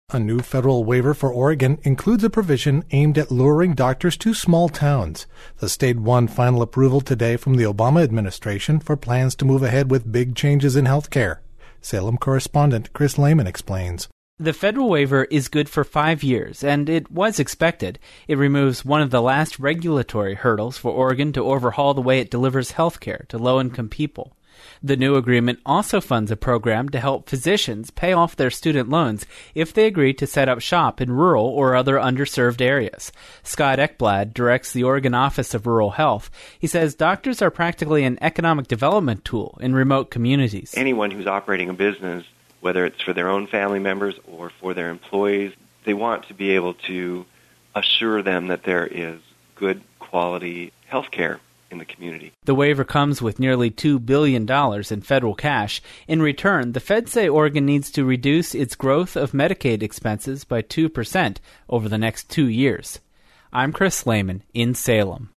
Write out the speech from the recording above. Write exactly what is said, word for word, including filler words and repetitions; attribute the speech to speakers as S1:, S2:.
S1: A new federal waiver for Oregon includes a provision aimed at luring doctors to small towns. The state won final approval today from the Obama administration for plans to move ahead with big changes in health care. Salem correspondent Chris Lehman explains.
S2: The federal waiver is good for five years, and it was expected. It removes one of the last regulatory hurdles for Oregon to overhaul the way it delivers health care to low-income people. The new agreement also funds a program to help physicians pay off their student loans if they agree to set up shop in rural or other underserved areas. Scott Ekblad directs the Oregon Office of Rural Health. He says doctors are practically an economic development tool in remote communities.
S3: Anyone who's operating a business, whether it's for their own family members or for their employees, they want to be able to assure them that there is good quality health care in the community.
S2: The waiver comes with nearly two billion dollars in federal cash. In return, the feds say Oregon needs to reduce its growth of Medicaid expenses by two percent over the next two years. I'm Chris Lehman in Salem.